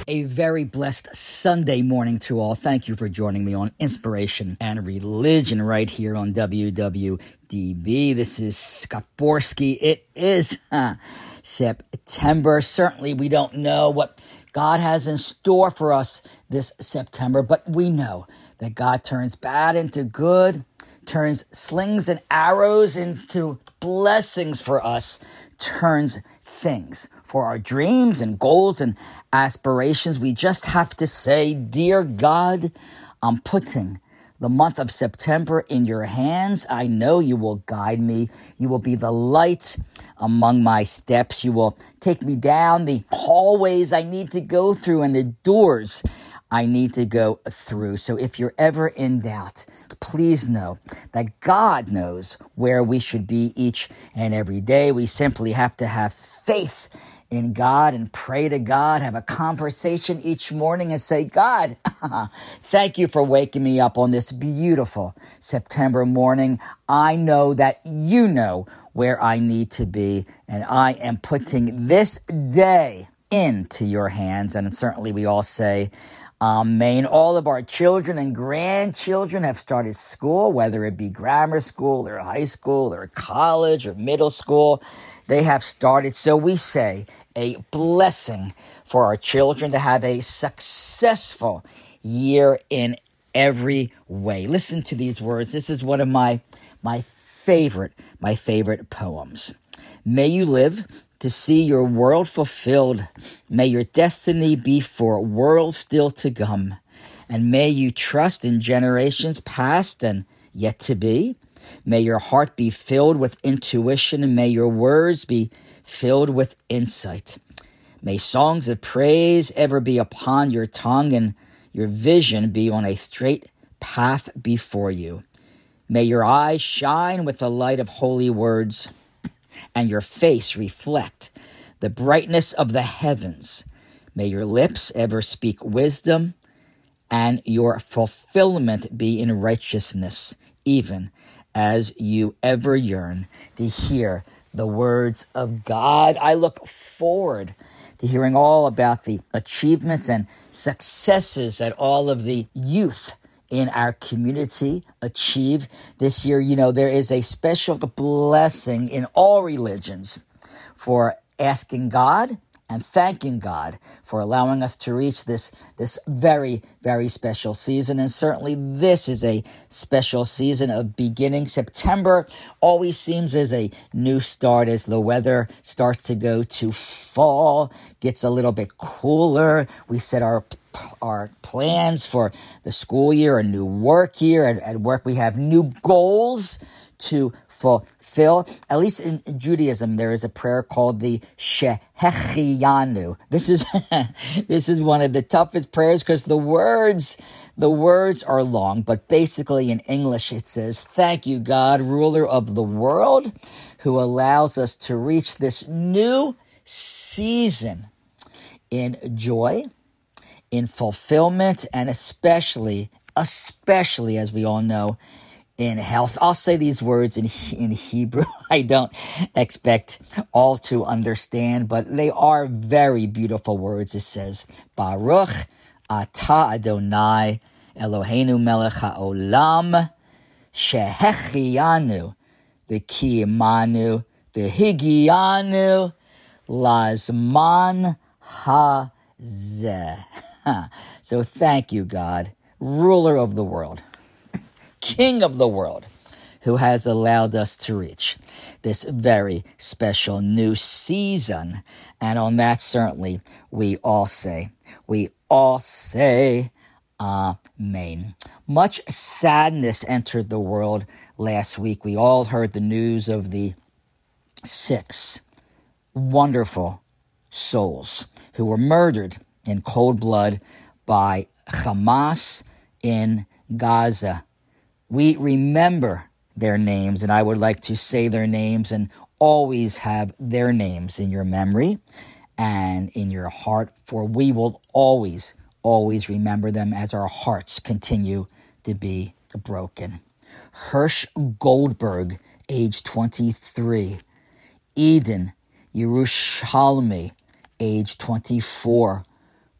A very blessed Sunday morning to all. Thank you for joining me on Inspiration and Religion right here on WWDB. This is Scott Borsky. It is September. Certainly we don't know what God has in store for us this September, but we know that God turns bad into good, turns slings and arrows into blessings for us, turns things for our dreams and goals and aspirations. We just have to say, dear God, I'm putting the month of September in your hands. I know you will guide me. You will be the light among my steps. You will take me down the hallways I need to go through and the doors I need to go through. So if you're ever in doubt, please know that God knows where we should be each and every day. We simply have to have faith in God and pray to God, have a conversation each morning and say, God, thank you for waking me up on this beautiful September morning. I know that you know where I need to be, and I am putting this day into your hands. And certainly we all say, Amen. All of our children and grandchildren have started school, whether it be grammar school or high school or college or middle school. They have started. So we say a blessing for our children to have a successful year in every way. Listen to these words. This is one of my favorite poems. May you live to see your world fulfilled. May your destiny be for worlds still to come. And may you trust in generations past and yet to be. May your heart be filled with intuition, and may your words be filled with insight. May songs of praise ever be upon your tongue, and your vision be on a straight path before you. May your eyes shine with the light of holy words, and your face reflect the brightness of the heavens. May your lips ever speak wisdom, and your fulfillment be in righteousness, even as you ever yearn to hear the words of God. I look forward to hearing all about the achievements and successes that all of the youth in our community achieve this year. You know, there is a special blessing in all religions for asking God and thanking God for allowing us to reach this very, very special season. And certainly this is a special season of beginning. September always seems as a new start as the weather starts to go to fall, gets a little bit cooler. We set our plans for the school year, a new work year. At work, we have new goals to fulfill. At least in Judaism, there is a prayer called the Shehecheyanu. This is one of the toughest prayers because the words are long, but basically in English it says, "Thank you, God, ruler of the world, who allows us to reach this new season in joy, in fulfillment, and especially as we all know, in health." I'll say these words in Hebrew. I don't expect all to understand, but they are very beautiful words. It says, Baruch atah Adonai Eloheinu melech haolam shehecheyanu v'kiyimanu v'higianu lazman hazeh. So thank you, God, ruler of the world, King of the world, who has allowed us to reach this very special new season. And on that, certainly, we all say, Amen. Much sadness entered the world last week. We all heard the news of the 6 wonderful souls who were murdered in cold blood by Hamas in Gaza. We remember their names, and I would like to say their names and always have their names in your memory and in your heart, for we will always remember them as our hearts continue to be broken. Hirsch Goldberg, age 23. Eden Yerushalmi, age 24.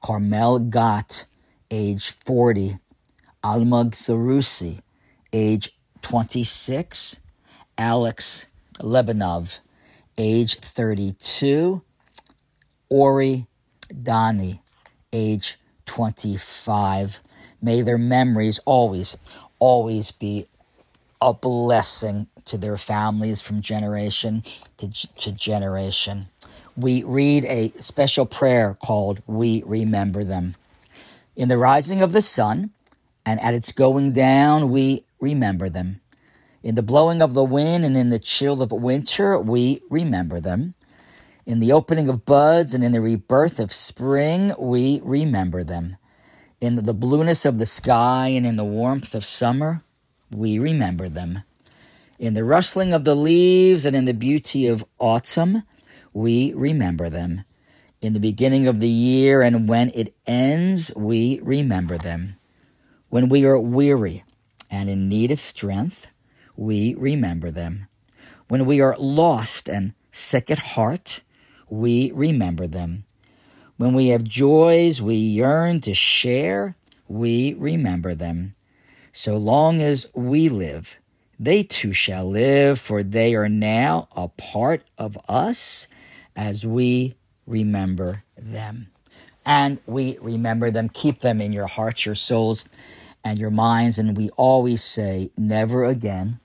Carmel Gott, age 40. Almog Sarusi, age 26. Alex Lebanov, age 32. Ori Dani, age 25. May their memories always be a blessing to their families from generation to generation. We read a special prayer called We Remember Them. In the rising of the sun and at its going down, we remember them. In the blowing of the wind and in the chill of winter, we remember them. In the opening of buds and in the rebirth of spring, we remember them. In the blueness of the sky and in the warmth of summer, we remember them. In the rustling of the leaves and in the beauty of autumn, we remember them. In the beginning of the year and when it ends, we remember them. When we are weary and in need of strength, we remember them. When we are lost and sick at heart, we remember them. When we have joys we yearn to share, we remember them. So long as we live, they too shall live, for they are now a part of us as we remember them. And we remember them, keep them in your hearts, your souls, and your minds. And we always say, never again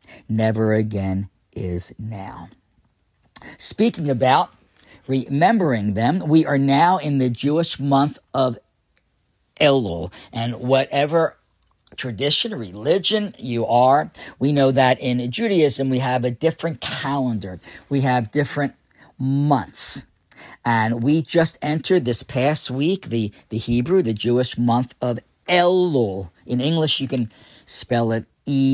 is now. Speaking about remembering them, we are now in the Jewish month of Elul. And whatever tradition, religion you are, we know that in Judaism we have a different calendar. We have different months. And we just entered this past week the Hebrew, the Jewish month of Elul. In English you can spell it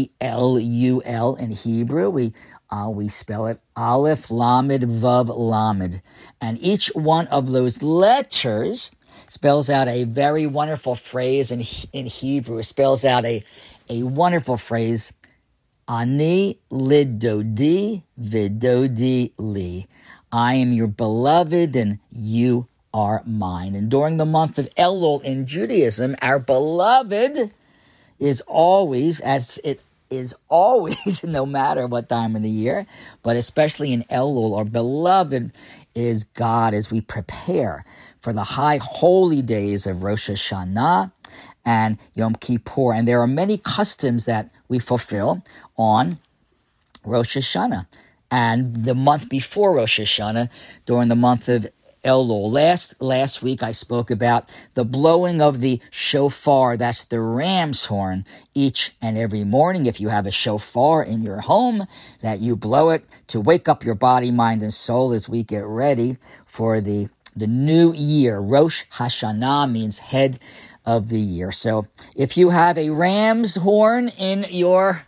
E-L-U-L. In Hebrew we spell it Aleph, Lamed, Vav, Lamed. And each one of those letters spells out a very wonderful phrase in Hebrew. It spells out a wonderful phrase, Ani lidodi vidodi li. I am your beloved and you are mine. And during the month of Elul in Judaism, our beloved is always, as it is always, no matter what time of the year, but especially in Elul, our beloved is God as we prepare for the high holy days of Rosh Hashanah and Yom Kippur. And there are many customs that we fulfill on Rosh Hashanah and the month before Rosh Hashanah, during the month of Elul. Last week I spoke about the blowing of the shofar. That's the ram's horn each and every morning. If you have a shofar in your home, that you blow it to wake up your body, mind, and soul as we get ready for the new year. Rosh Hashanah means head of the year. So if you have a ram's horn in your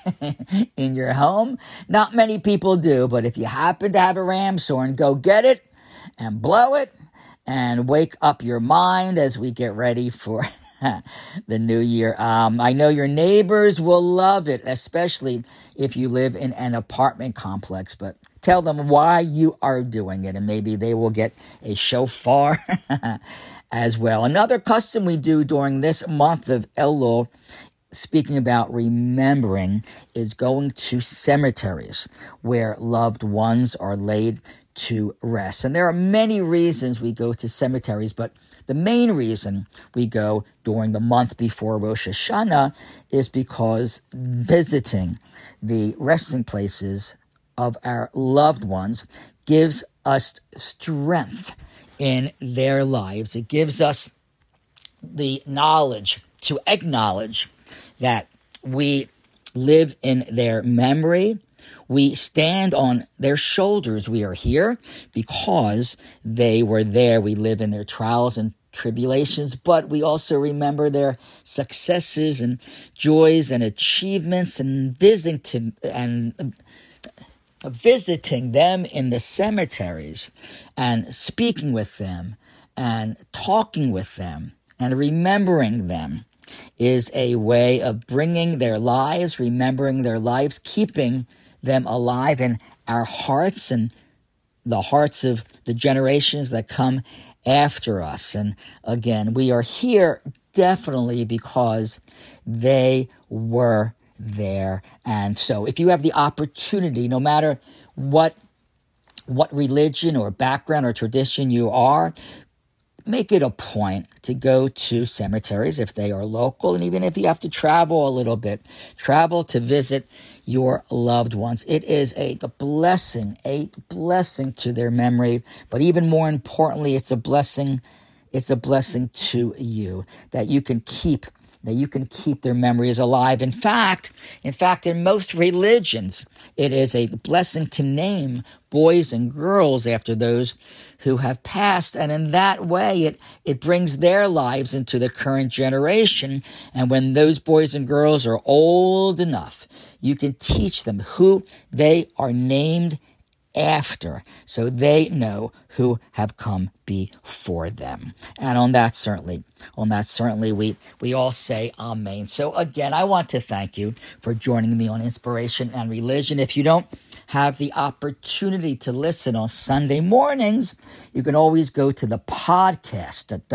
in your home, not many people do, but if you happen to have a ram's horn, go get it and blow it and wake up your mind as we get ready for the new year. I know your neighbors will love it, especially if you live in an apartment complex, but tell them why you are doing it, and maybe they will get a shofar as well. Another custom we do during this month of Elul, speaking about remembering, is going to cemeteries where loved ones are laid to rest. And there are many reasons we go to cemeteries, but the main reason we go during the month before Rosh Hashanah is because visiting the resting places of our loved ones gives us strength in their lives. It gives us the knowledge to acknowledge that we live in their memory. We stand on their shoulders. We are here because they were there. We live in their trials and tribulations, but we also remember their successes and joys and achievements, and visiting them in the cemeteries and speaking with them and talking with them and remembering them is a way of bringing their lives, remembering their lives, keeping them alive in our hearts and the hearts of the generations that come after us. And again, we are here definitely because they were there. And so if you have the opportunity, no matter what religion or background or tradition you are, make it a point to go to cemeteries if they are local. And even if you have to travel a little bit, travel to visit your loved ones. It is a blessing to their memory. But even more importantly, it's a blessing to you that you can keep their memories alive. In fact, in most religions, it is a blessing to name boys and girls after those who have passed. And in that way, it brings their lives into the current generation. And when those boys and girls are old enough, you can teach them who they are named after, so they know who have come before them. And on that certainly we all say amen. So again, I want to thank you for joining me on Inspiration and Religion. If you don't have the opportunity to listen on Sunday mornings, you can always go to the podcast at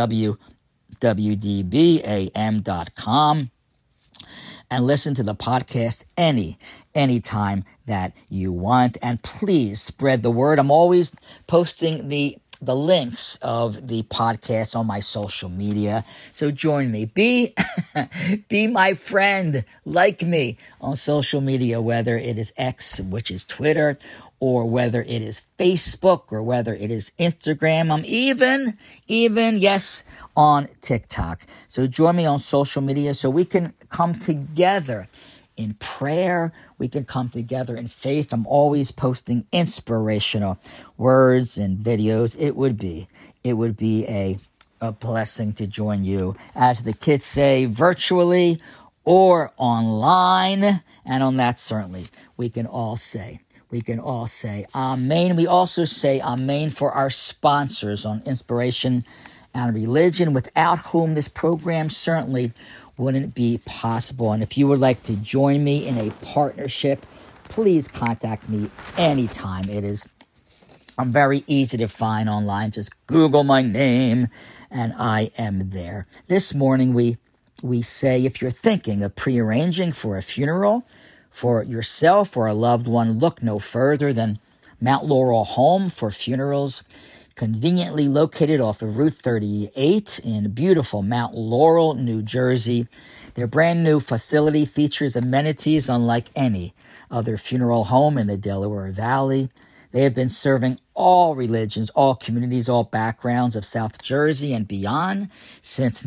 www.dbam.com and listen to the podcast anytime that you want. And please spread the word. I'm always posting the links of the podcast on my social media. So join me. Be my friend. Like me on social media, whether it is X, which is Twitter, or whether it is Facebook, or whether it is Instagram. I'm even, yes, on TikTok. So join me on social media so we can come together in prayer. We can come together in faith. I'm always posting inspirational words and videos. It would be a blessing to join you, as the kids say, virtually or online. And on that, certainly, we can all say amen. We also say amen for our sponsors on Inspiration and Religion, without whom this program certainly wouldn't be possible. And if you would like to join me in a partnership, please contact me anytime. I'm very easy to find online. Just Google my name and I am there. This morning we say, if you're thinking of prearranging for a funeral for yourself or a loved one, look no further than Mount Laurel Home for Funerals, conveniently located off of Route 38 in beautiful Mount Laurel, New Jersey. Their brand new facility features amenities unlike any other funeral home in the Delaware Valley. They have been serving all religions, all communities, all backgrounds of South Jersey and beyond since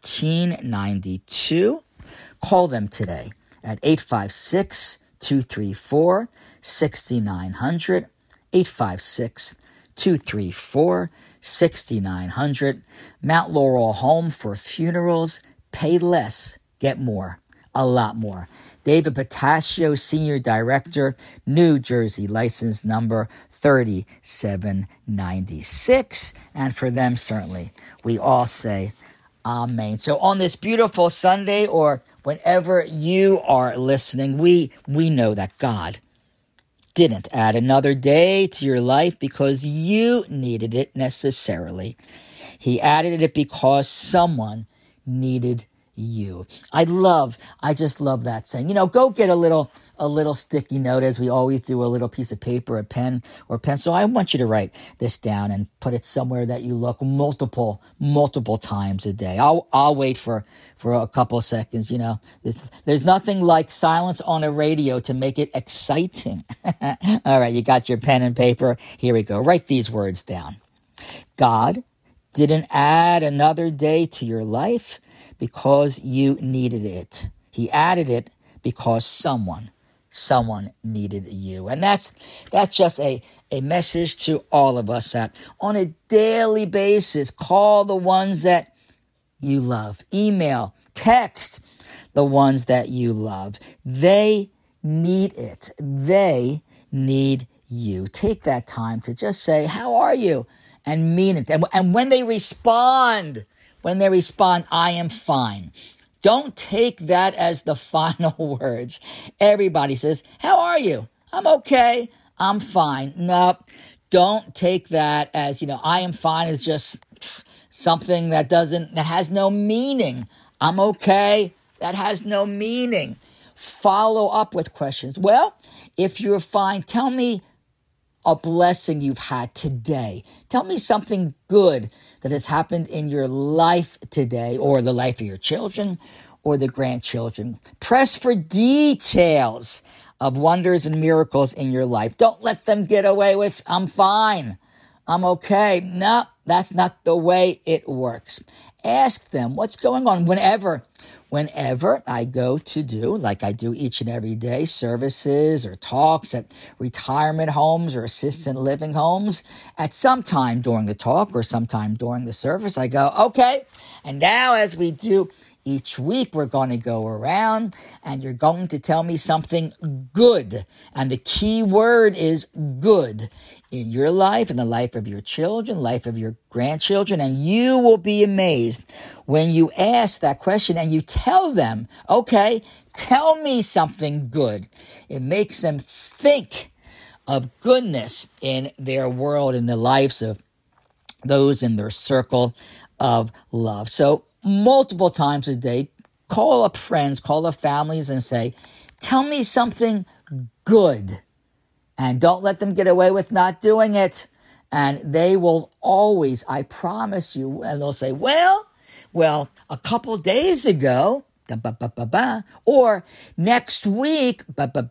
1992. Call them today at 856-234-6900, 856-234-6900. Mount Laurel Home for Funerals. Pay less, get more, a lot more. David Pataccio, Senior Director, New Jersey, license number 3796. And for them, certainly, we all say amen. So on this beautiful Sunday, or whenever you are listening, we know that God didn't add another day to your life because you needed it necessarily. He added it because someone needed you. I just love that saying. Go get a little sticky note, as we always do, a little piece of paper, a pen or pencil. I want you to write this down and put it somewhere that you look multiple times a day. I'll wait for a couple of seconds. There's nothing like silence on a radio to make it exciting. All right, you got your pen and paper. Here we go. Write these words down. God didn't add another day to your life because you needed it. He added it because someone needed you. And that's just a message to all of us that on a daily basis, call the ones that you love. Email, text the ones that you love. They need it. They need you. Take that time to just say, how are you? And mean it. And when they respond, I am fine. Don't take that as the final words. Everybody says, how are you? I'm okay. I'm fine. No, don't take that as, I am fine is just something that has no meaning. I'm okay. That has no meaning. Follow up with questions. Well, if you're fine, tell me a blessing you've had today. Tell me something good that has happened in your life today, or the life of your children or the grandchildren. Press for details of wonders and miracles in your life. Don't let them get away with, I'm fine, I'm okay. No, that's not the way it works. Ask them what's going on. Whenever I go to do, like I do each and every day, services or talks at retirement homes or assisted living homes, at some time during the talk or sometime during the service, I go, okay, and now as we do each week, we're going to go around and you're going to tell me something good. And the key word is good in your life, in the life of your children, life of your grandchildren. And you will be amazed when you ask that question and you tell them, okay, tell me something good. It makes them think of goodness in their world, in the lives of those in their circle of love. So multiple times a day, call up friends, call up families and say, tell me something good. And don't let them get away with not doing it. And they will always, I promise you, and they'll say, well, a couple days ago, or next week,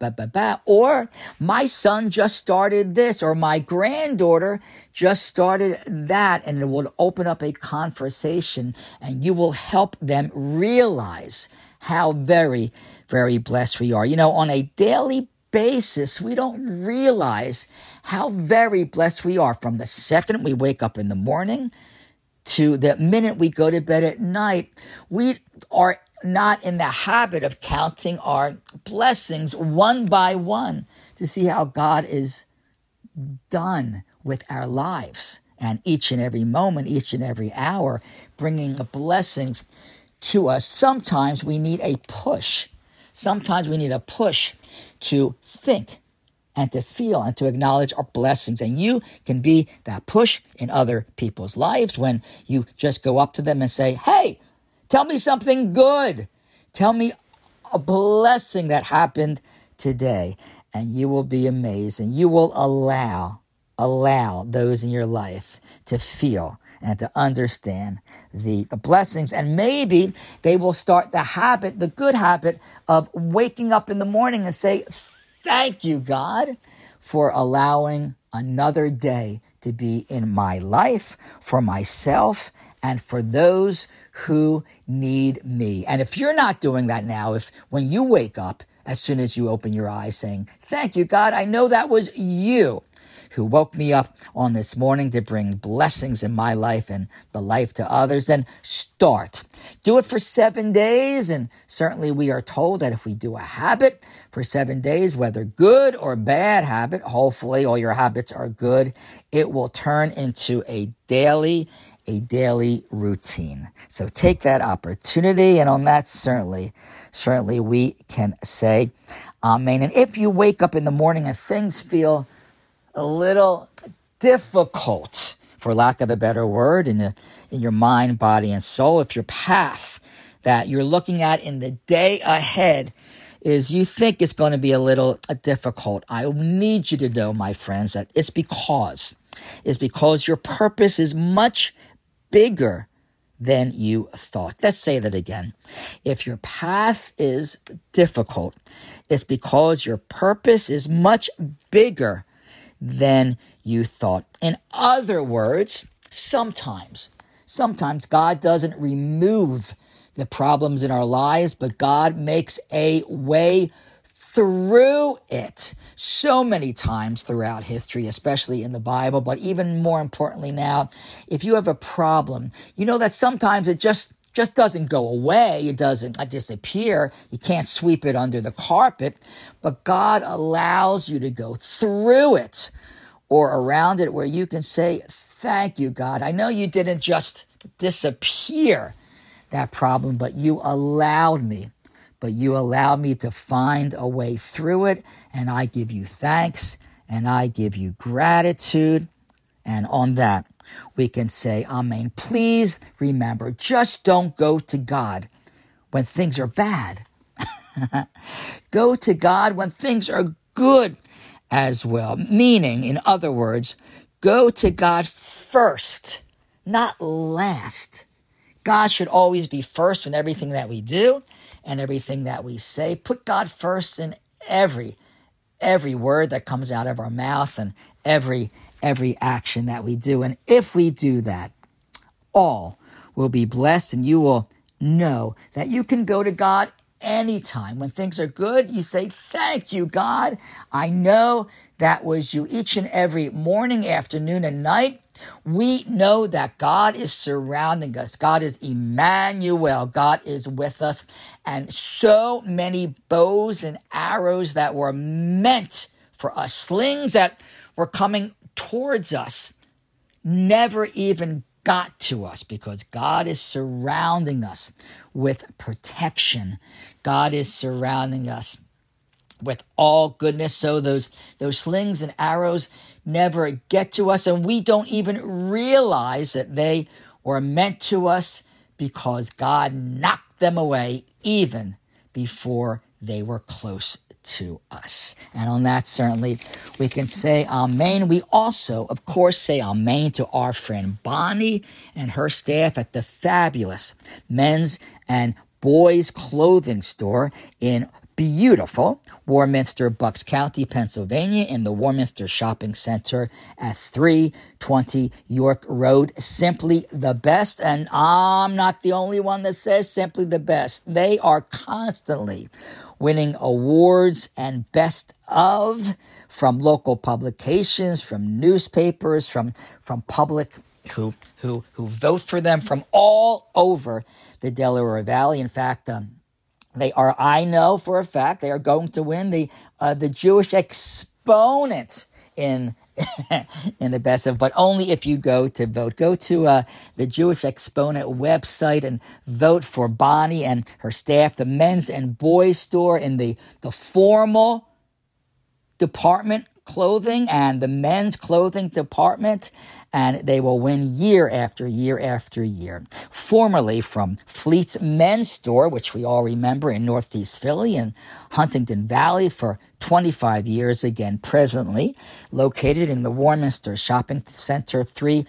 or my son just started this, or my granddaughter just started that, and it will open up a conversation, and you will help them realize how very, very blessed we are. You know, on a daily basis, we don't realize how very blessed we are from the second we wake up in the morning to the minute we go to bed at night. We are not in the habit of counting our blessings one by one to see how God is done with our lives, and each and every moment, each and every hour, bringing the blessings to us. Sometimes we need a push. Sometimes we need a push to think and to feel and to acknowledge our blessings. And you can be that push in other people's lives when you just go up to them and say, hey, tell me something good. Tell me a blessing that happened today. And you will be amazed. And you will allow those in your life to feel and to understand the blessings. And maybe they will start the good habit of waking up in the morning and say, thank you, God, for allowing another day to be in my life, for myself, and for those who need me. And if you're not doing that now, if when you wake up, as soon as you open your eyes saying, thank you, God, I know that was you who woke me up on this morning to bring blessings in my life and the life to others, then start. Do it for 7 days, and certainly we are told that if we do a habit for 7 days, whether good or bad habit, hopefully all your habits are good, it will turn into a daily routine. So take that opportunity, and on that, certainly we can say amen. And if you wake up in the morning and things feel a little difficult, for lack of a better word, in your mind, body, and soul, if your path that you're looking at in the day ahead is you think it's going to be a little difficult, I need you to know, my friends, that it's because your purpose is much bigger than you thought. Let's say that again. If your path is difficult, it's because your purpose is much bigger than you thought. In other words, sometimes God doesn't remove the problems in our lives, but God makes a way through it. So many times throughout history, especially in the Bible, but even more importantly now, if you have a problem, you know that sometimes it just doesn't go away. It doesn't disappear. You can't sweep it under the carpet, but God allows you to go through it or around it where you can say, thank you, God. I know you didn't just disappear that problem, but you allowed me to find a way through it, and I give you thanks, and I give you gratitude, and on that, we can say amen. Please remember, just don't go to God when things are bad. Go to God when things are good as well. Meaning, in other words, go to God first, not last. God should always be first in everything that we do and everything that we say. Put God first in every word that comes out of our mouth and every action that we do. And if we do that, all will be blessed, and you will know that you can go to God anytime. When things are good, you say, thank you, God. I know that was you each and every morning, afternoon, and night. We know that God is surrounding us. God is Emmanuel. God is with us. And so many bows and arrows that were meant for us, slings that were coming towards us, never even got to us because God is surrounding us with protection. God is surrounding us with all goodness. So those slings and arrows never get to us, and we don't even realize that they were meant to us because God knocked them away even before they were close to us. And on that, certainly, we can say amen. We also, of course, say amen to our friend Bonnie and her staff at the fabulous men's and boys clothing store in beautiful Warminster, Bucks County, Pennsylvania, in the Warminster Shopping Center at 320 York Road. Simply the best, and I'm not the only one that says simply the best. They are constantly winning awards and best of from local publications, from newspapers, from public who vote for them from all over the Delaware Valley. In fact, they are, I know for a fact, they are going to win the Jewish Exponent in the best of, but only if you go to vote. Go to the Jewish Exponent website and vote for Bonnie and her staff, the men's and boys store in the formal department clothing and the men's clothing department, and they will win year after year after year. Formerly from Fleet's Men's Store, which we all remember in Northeast Philly and Huntington Valley for 25 years, again presently located in the Warminster Shopping Center,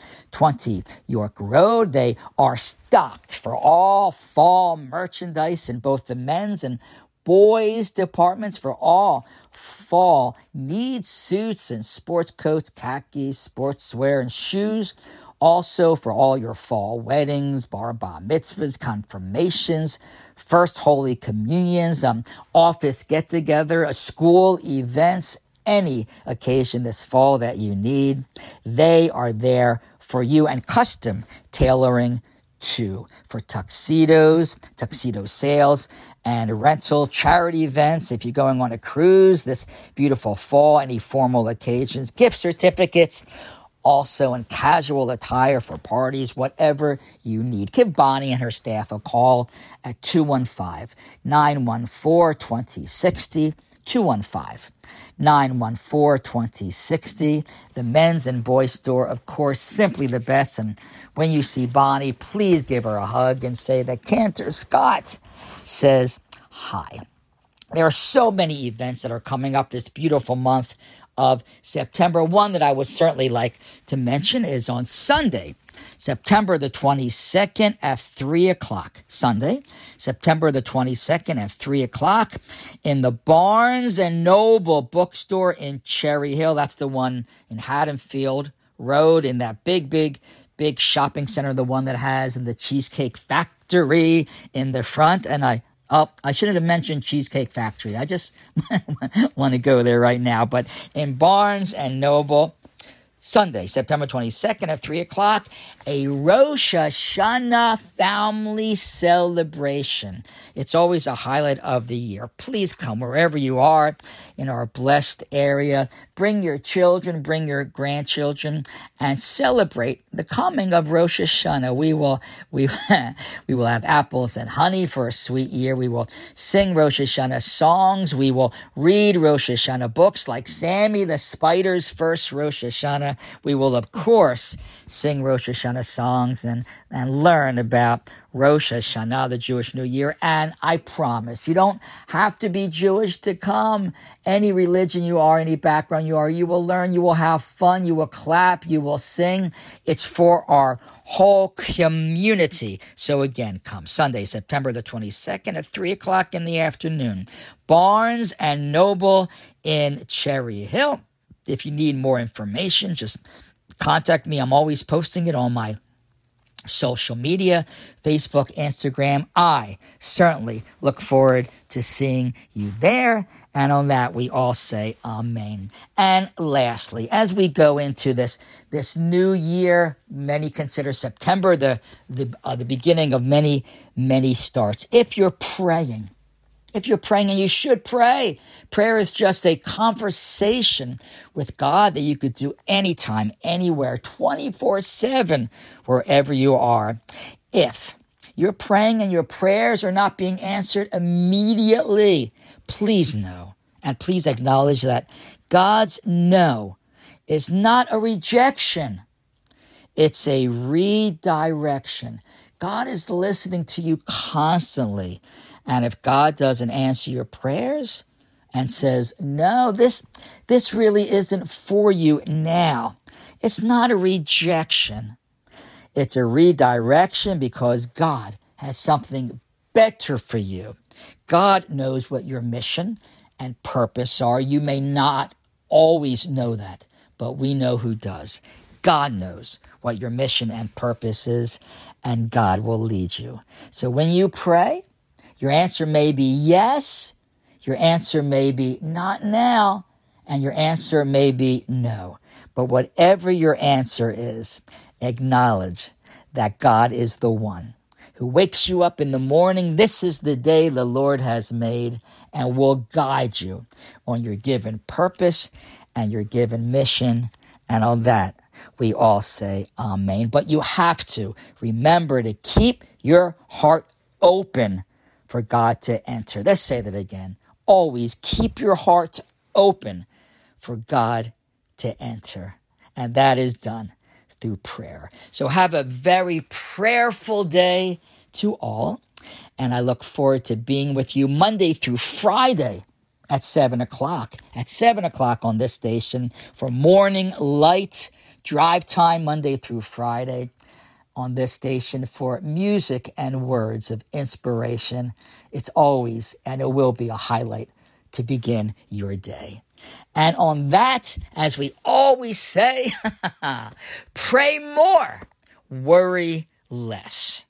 320 York Road. They are stocked for all fall merchandise in both the men's and boys departments for all fall needs, suits and sports coats, khakis, sportswear, and shoes. Also for all your fall weddings, bar mitzvahs, confirmations, first Holy Communions, office get-together, school events, any occasion this fall that you need. They are there for you, and custom tailoring too, for tuxedos, tuxedo sales, and rental, charity events. If you're going on a cruise this beautiful fall, any formal occasions, gift certificates, also in casual attire for parties, whatever you need. Give Bonnie and her staff a call at 215-914-2060, 215-914-2060. The men's and boys store, of course, simply the best. And when you see Bonnie, please give her a hug and say that Cantor Scott says hi. There are so many events that are coming up this beautiful month of September. One that I would certainly like to mention is on Sunday, September the 22nd at 3 o'clock. Sunday, September the 22nd at 3 o'clock in the Barnes & Noble bookstore in Cherry Hill. That's the one in Haddonfield Road in that big shopping center, the one that has the Cheesecake Factory in the front. And I shouldn't have mentioned Cheesecake Factory. I just want to go there right now. But in Barnes & Noble, Sunday, September 22nd at 3 o'clock, a Rosh Hashanah family celebration. It's always a highlight of the year. Please come wherever you are in our blessed area. Bring your children, bring your grandchildren, and celebrate the coming of Rosh Hashanah. We will have apples and honey for a sweet year. We will sing Rosh Hashanah songs. We will read Rosh Hashanah books like Sammy the Spider's first Rosh Hashanah. we will, of course, sing Rosh Hashanah songs and learn about Rosh Hashanah, the Jewish New Year. And I promise, you don't have to be Jewish to come. Any religion you are, any background you are, you will learn, you will have fun, you will clap, you will sing. It's for our whole community. So again, come Sunday, September the 22nd at 3 o'clock in the afternoon. Barnes and Noble in Cherry Hill. If you need more information, just contact me. I'm always posting it on my social media, Facebook, Instagram. I certainly look forward to seeing you there. And on that, we all say amen. And lastly, as we go into this new year, many consider September the beginning of many, many starts. If you're praying, and you should pray, prayer is just a conversation with God that you could do anytime, anywhere, 24/7, wherever you are. If you're praying and your prayers are not being answered immediately, please know and please acknowledge that God's no is not a rejection. It's a redirection. God is listening to you constantly. And if God doesn't answer your prayers and says, no, this really isn't for you now, it's not a rejection. It's a redirection because God has something better for you. God knows what your mission and purpose are. You may not always know that, but we know who does. God knows what your mission and purpose is, and God will lead you. So when you pray, your answer may be yes, your answer may be not now, and your answer may be no. But whatever your answer is, acknowledge that God is the one who wakes you up in the morning. This is the day the Lord has made, and will guide you on your given purpose and your given mission. And on that, we all say amen. But you have to remember to keep your heart open for God to enter. Let's say that again. Always keep your heart open for God to enter. And that is done through prayer. So have a very prayerful day to all. And I look forward to being with you Monday through Friday at 7 o'clock. At 7 o'clock on this station for Morning Light Drive Time, Monday through Friday. On this station for music and words of inspiration. It's always and it will be a highlight to begin your day. And on that, as we always say, pray more, worry less.